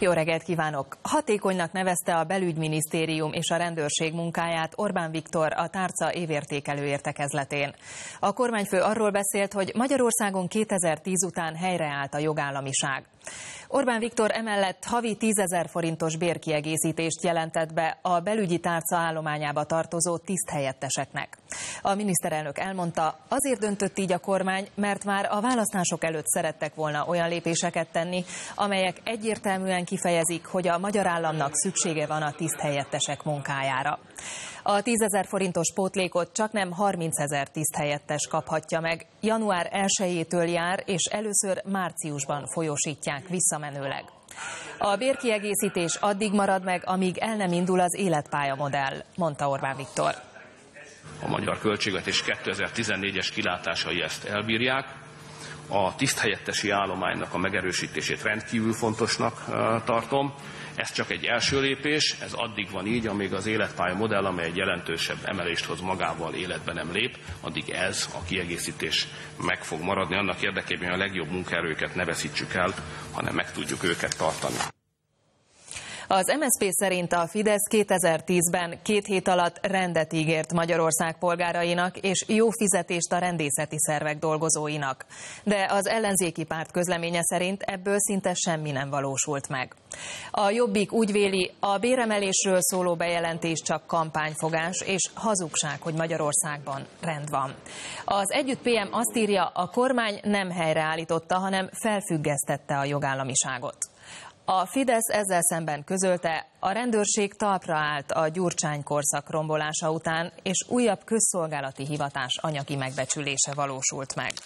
Jó reggelt kívánok! Hatékonynak nevezte a belügyminisztérium és a rendőrség munkáját Orbán Viktor a tárca évértékelő értekezletén. A kormányfő arról beszélt, hogy Magyarországon 2010 után helyreállt a jogállamiság. Orbán Viktor emellett havi 10 000 forintos bérkiegészítést jelentett be a belügyi tárca állományába tartozó tiszthelyetteseknek. A miniszterelnök elmondta, azért döntött így a kormány, mert már a választások előtt szerettek volna olyan lépéseket tenni, amelyek egyértelműen kifejezik, hogy a magyar államnak szüksége van a tiszthelyettesek munkájára. A 10 000 forintos pótlékot csaknem 30 000 tiszthelyettes kaphatja meg. Január 1-től jár, és először márciusban folyósítják visszamenőleg. A bérkiegészítés addig marad meg, amíg el nem indul az életpályamodell, mondta Orbán Viktor. A magyar költségvetés 2014-es kilátásai ezt elbírják. A tiszthelyettesi állománynak a megerősítését rendkívül fontosnak tartom. Ez csak egy első lépés, ez addig van így, amíg az életpálya modell, amely egy jelentősebb emelést hoz magával, életbe nem lép, addig ez a kiegészítés meg fog maradni, annak érdekében, hogy a legjobb munkaerőket ne veszítsük el, hanem meg tudjuk őket tartani. Az MSZP szerint a Fidesz 2010-ben 2 hét alatt rendet ígért Magyarország polgárainak és jó fizetést a rendészeti szervek dolgozóinak. De az ellenzéki párt közleménye szerint ebből szinte semmi nem valósult meg. A Jobbik úgy véli, a béremelésről szóló bejelentés csak kampányfogás és hazugság, hogy Magyarországban rend van. Az Együtt PM azt írja, a kormány nem helyreállította, hanem felfüggesztette a jogállamiságot. A Fidesz ezzel szemben közölte, a rendőrség talpra állt a Gyurcsány korszak rombolása után, és újabb közszolgálati hivatás anyagi megbecsülése valósult meg.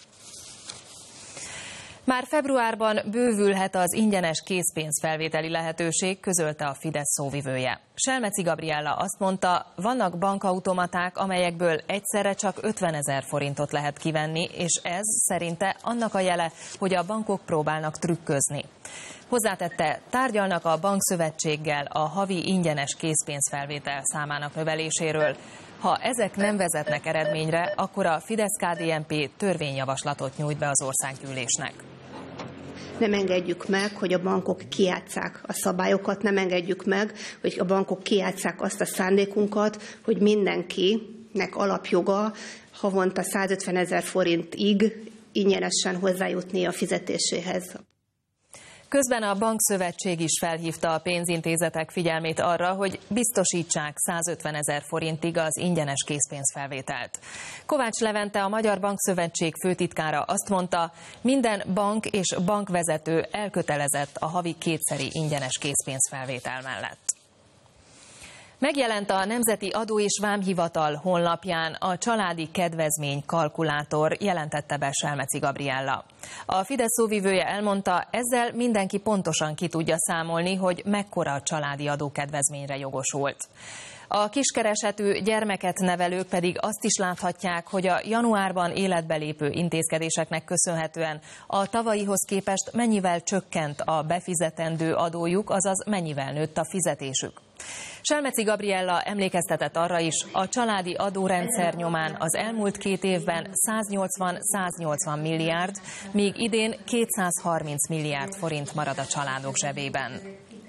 Már februárban bővülhet az ingyenes készpénzfelvételi lehetőség, közölte a Fidesz szóvivője. Selmeci Gabriella azt mondta, vannak bankautomaták, amelyekből egyszerre csak 50 000 forintot lehet kivenni, és ez szerinte annak a jele, hogy a bankok próbálnak trükközni. Hozzátette, tárgyalnak a bankszövetséggel a havi ingyenes készpénzfelvétel számának növeléséről. Ha ezek nem vezetnek eredményre, akkor a Fidesz-KDNP törvényjavaslatot nyújt be az országgyűlésnek. Nem engedjük meg, hogy a bankok kijátsszák a szabályokat, nem engedjük meg, hogy a bankok kijátsszák azt a szándékunkat, hogy mindenkinek alapjoga havonta 150 000 forintig ingyenesen hozzájutni a fizetéséhez. Közben a Bankszövetség is felhívta a pénzintézetek figyelmét arra, hogy biztosítsák 150 000 forintig az ingyenes készpénzfelvételt. Kovács Levente, a Magyar Bankszövetség főtitkára azt mondta, minden bank és bankvezető elkötelezett a havi 2-szeri ingyenes készpénzfelvétel mellett. Megjelent a Nemzeti Adó és Vámhivatal honlapján a családi kedvezmény kalkulátor, jelentette be Selmeci Gabriella. A Fidesz szóvivője elmondta, ezzel mindenki pontosan ki tudja számolni, hogy mekkora családi adókedvezményre jogosult. A kiskeresetű gyermeket nevelők pedig azt is láthatják, hogy a januárban életbe lépő intézkedéseknek köszönhetően a tavalyihoz képest mennyivel csökkent a befizetendő adójuk, azaz mennyivel nőtt a fizetésük. Selmeci Gabriella emlékeztetett arra is, a családi adórendszer nyomán az elmúlt 2 évben 180-180 milliárd, míg idén 230 milliárd forint marad a családok zsebében.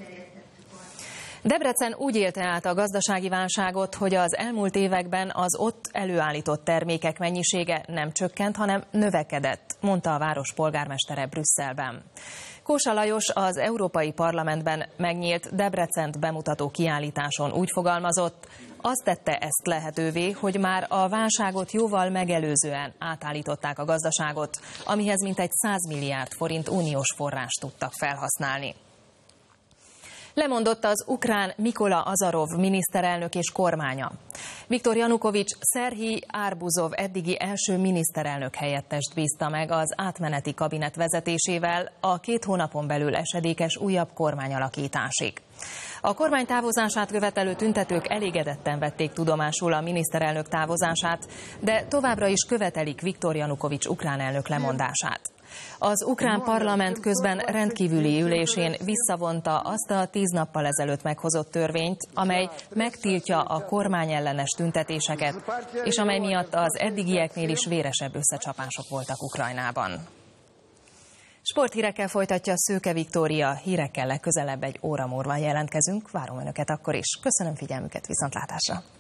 Debrecen úgy élte át a gazdasági válságot, hogy az elmúlt években az ott előállított termékek mennyisége nem csökkent, hanem növekedett, mondta a város polgármestere Brüsszelben. Kósa Lajos az Európai Parlamentben megnyílt Debrecent bemutató kiállításon úgy fogalmazott, azt tette ezt lehetővé, hogy már a válságot jóval megelőzően átállították a gazdaságot, amihez mintegy 100 milliárd forint uniós forrást tudtak felhasználni. Lemondott az ukrán Mikola Azarov miniszterelnök és kormánya. Viktor Janukovics Szerhij Arbuzov eddigi első miniszterelnök helyettest bízta meg az átmeneti kabinet vezetésével a 2 hónapon belül esedékes újabb kormányalakításig. A kormány távozását követelő tüntetők elégedetten vették tudomásul a miniszterelnök távozását, de továbbra is követelik Viktor Janukovics ukrán elnök lemondását. Az ukrán parlament közben rendkívüli ülésén visszavonta azt a 10 nappal ezelőtt meghozott törvényt, amely megtiltja a kormányellenes tüntetéseket, és amely miatt az eddigieknél is véresebb összecsapások voltak Ukrajnában. Sporthírekkel folytatja Szőke Viktória, hírekkel legközelebb egy óra múlva jelentkezünk, várom Önöket akkor is. Köszönöm figyelmüket, viszontlátásra!